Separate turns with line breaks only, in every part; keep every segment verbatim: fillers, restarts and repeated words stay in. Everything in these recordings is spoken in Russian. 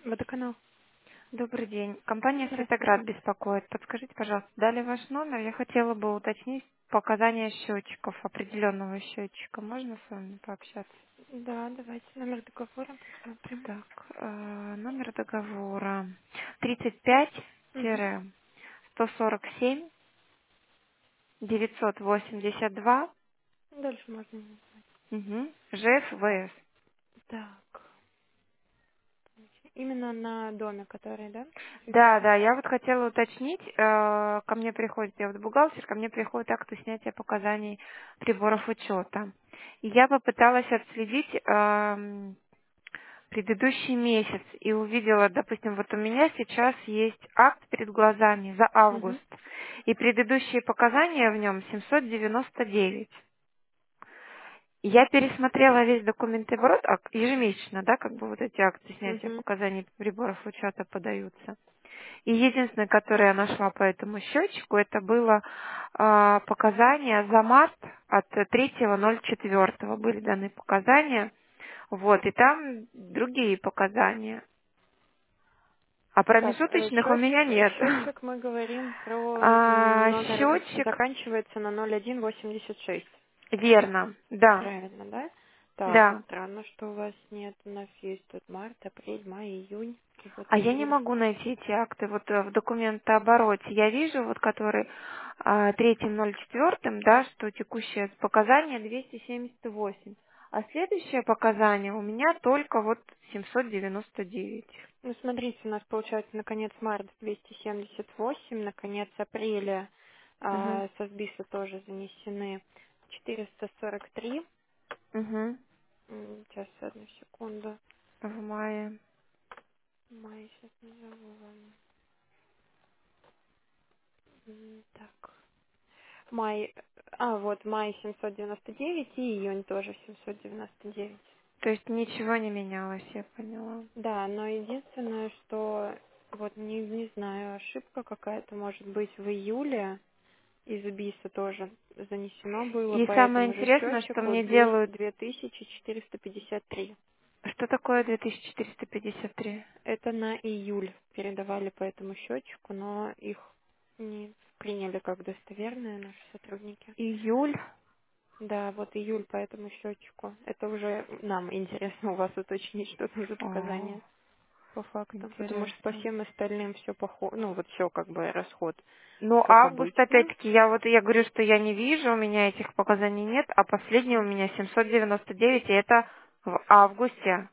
Водоканал.
Добрый день. Компания
Здравствуйте.
«Светоград» беспокоит. Подскажите, пожалуйста, дали ваш номер? Я хотела бы уточнить показания счетчиков, определенного счетчика. Можно с вами пообщаться?
Да, давайте номер договора посмотрим.
Так, э, номер договора тридцать пять
Угу.
сто сорок семь девятьсот восемьдесят два
Дальше можно не знать.
угу. ЖЭФ ВС.
Так. Именно на доме, который, да,
Да, да,
фиксируется?
я вот хотела уточнить, э, ко мне приходит, я вот бухгалтер, ко мне приходит акты снятия показаний приборов учета. И я попыталась отследить эм, предыдущий месяц и увидела, допустим, вот у меня сейчас есть акт перед глазами за
Угу.
август, и предыдущие показания в нем семьсот девяносто девять. Я пересмотрела весь документооборот, а, ежемесячно, да, как бы вот эти акты снятия
Угу.
показаний приборов учета подаются. И единственное, которое я нашла по этому счетчику, это было а, показания за март от третьего ноль четвёртого были даны показания. Вот, и там другие показания. А
Так, э,
промежуточных у меня
счетчик,
нет.
счетчик мы говорим про м,
А,
номер,
счетчик,
заканчивается на ноль один восемьдесят шесть.
верно, да,
Правильно, да? Так, и
да.
странно, что у вас нет. У нас есть тут март, апрель, май, июнь и вот
А я не
июль.
могу найти эти акты вот э, в документообороте. Я вижу, вот который а, третьим ноль четвёртым, да, что текущее показание двести семьдесят восемь. А следующее показание у меня только вот семьсот девяносто девять.
Ну, смотрите, у нас получается на конец марта двести семьдесят восемь, на конец апреля
Угу.
а, со сбиса тоже занесены четыреста сорок три.
Угу.
М, Сейчас, одну секунду.
В мае.
Май сейчас назову вам. М, Так. Май, а, вот май семьсот девяносто девять и июнь тоже семьсот девяносто девять.
То есть ничего не менялось, я поняла.
Да, но единственное, что вот не, не знаю, ошибка какая-то может быть в июле. Из БИСа тоже занесено было
И
по
самое
этому же
интересное, что
счетчику
мне делают...
две тысячи четыреста пятьдесят три.
Что такое две тысячи четыреста пятьдесят три?
Это на июль передавали по этому счетчику, но их не приняли как достоверные наши сотрудники.
Июль.
Да, вот июль по этому счетчику. Это уже нам интересно у вас уточнить, что там за
О,
показания по факту. Потому что по
интересно.
всем остальным все похоже, ну вот все как бы расход
Ну,
как
август,
обычно.
опять-таки, я вот, я говорю, что я не вижу, у меня этих показаний нет, а последний у меня семьсот девяносто девять, и это в августе.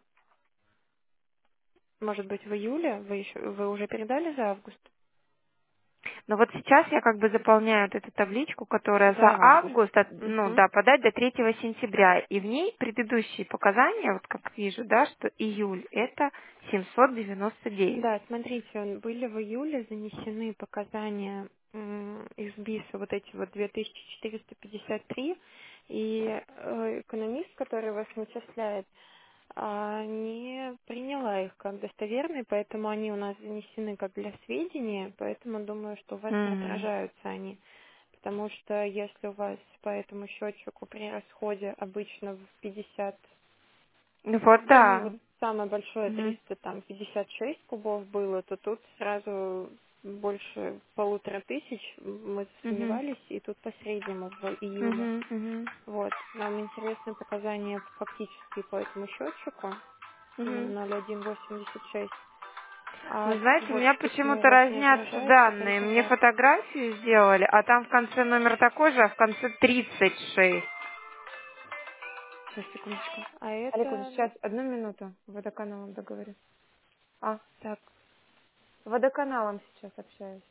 Может быть, в июле вы еще вы уже передали за август?
Но вот сейчас я как бы заполняю вот эту табличку, которая
За
за
август.
август, от- ну
Мгм.
да, подать до третьего сентября, и в ней предыдущие показания, вот как вижу, да, что июль, это семьсот девяносто девять.
Да, смотрите, были в июле занесены показания м, из БИСа, вот эти вот две тысячи четыреста пятьдесят три, и э, экономист, который вас начисляет, а, не приняла их как достоверные, поэтому они у нас занесены как для сведения, поэтому думаю, что у вас не
М.
отражаются они. Потому что если у вас по этому счетчику при расходе обычно в пятьдесят,
Ну вот
ну
да.
вот самое большое
Мгм.
триста там пятьдесят шесть кубов было, то тут сразу больше полутора тысяч мы
Мгм.
засомневались, и тут по среднему в июле.
Мгм. Мгм.
Вот. Нам интересны показания фактические по этому счетчику, именно
Мгм.
ноль один восемьдесят шесть.
Ну,
А
знаете, у
вот
меня
почему у
почему-то
вас не
разнятся
отражается,
данные.
только
Мне
дата.
фотографию сделали, а там в конце номер такой же, а в конце тридцать шесть. Сейчас, секундочку.
А
Аликун,
это...
сейчас, одну минуту. Водоканалом договорю. А, так. Водоканалом сейчас общаюсь.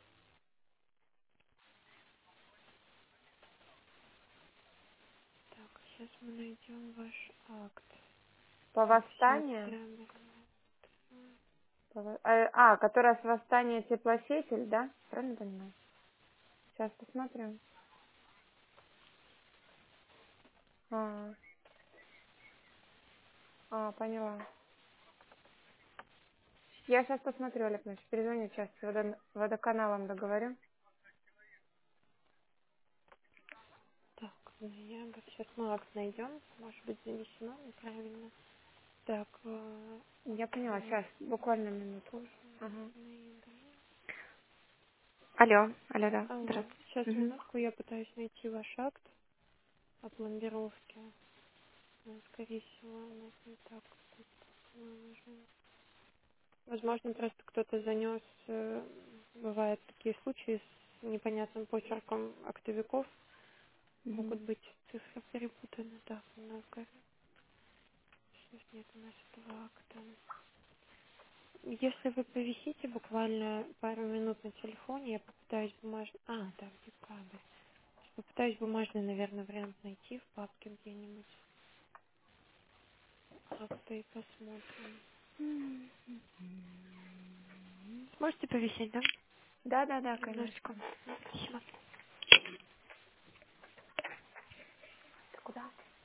Так, сейчас мы найдем ваш акт.
По восстанию?
Октябрь.
По во- э, А, которая с восстания теплосетель, да? Правильно понимаю? Сейчас посмотрим. А, а, поняла. Я сейчас посмотрю, Олег Ильич, перезвоню сейчас с водо- водоканалом договорю.
Так, ноябрь. Сейчас мы акт найдем. Может быть, занесено неправильно. Так, э,
Я поняла,
вот,
сейчас, буквально минутку.
тоже
Ага.
ноябрь.
Алло, алло, да,
Алло,
здравствуйте.
сейчас
Угу.
минутку, я пытаюсь найти ваш акт о пломбировке. Но, скорее всего, у нас не так тут выложено. Возможно, просто кто-то занес, э, бывают такие случаи с непонятным почерком октовиков,
Угу.
могут быть цифры перепутаны, так, много. Сейчас нет у нас этого акта. Если вы повисите буквально пару минут на телефоне, я попытаюсь бумажный... А, да, декабрь. Попытаюсь бумажный, наверное, вариант найти в папке где-нибудь. Акта и посмотрим. Можете повисеть, да?
Да, да, да,
Немножечко.
конечно.
Спасибо.
Куда?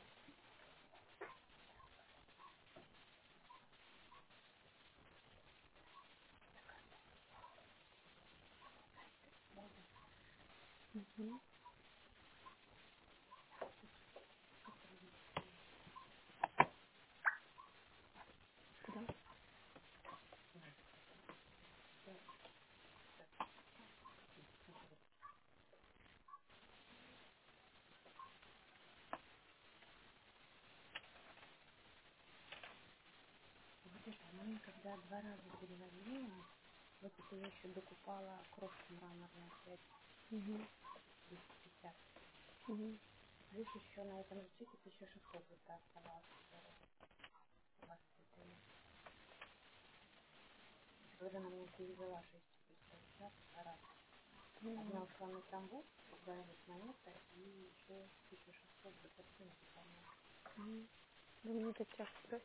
Угу. Угу. Вы мне это часто.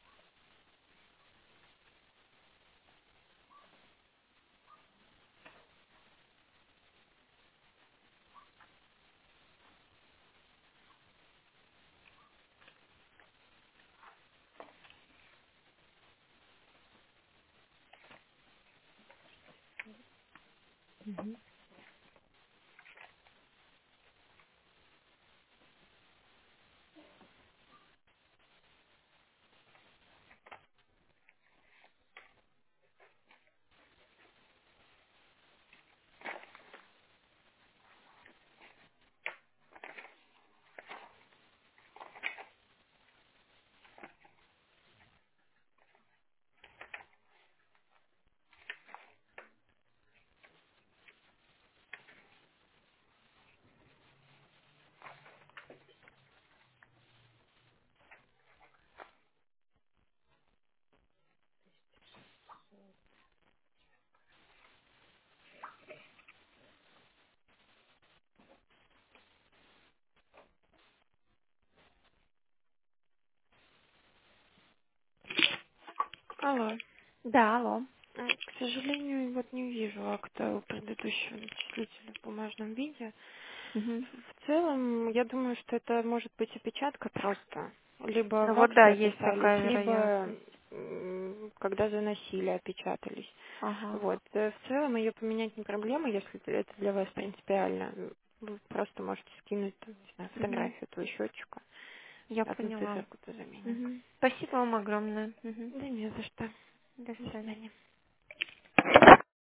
Угу.
Алло.
Да, алло.
М, К сожалению, вот не вижу акта у предыдущего начислителя в бумажном виде.
Угу.
В целом, я думаю, что это может быть опечатка просто. Либо
Ну
в
вот да,
акте
есть
описались,
такая
либо
вероятность.
м, когда заносили, опечатались.
Ага.
Вот. Э, В целом ее поменять не проблема, если это для вас принципиально. Вы просто можете скинуть, там, не знаю,
Угу.
фотографию этого счетчика.
Я
Одну
поняла.
циферку-то заменим.
Угу. Спасибо вам огромное. Угу.
Да не за что.
До
До
свидания.
свидания.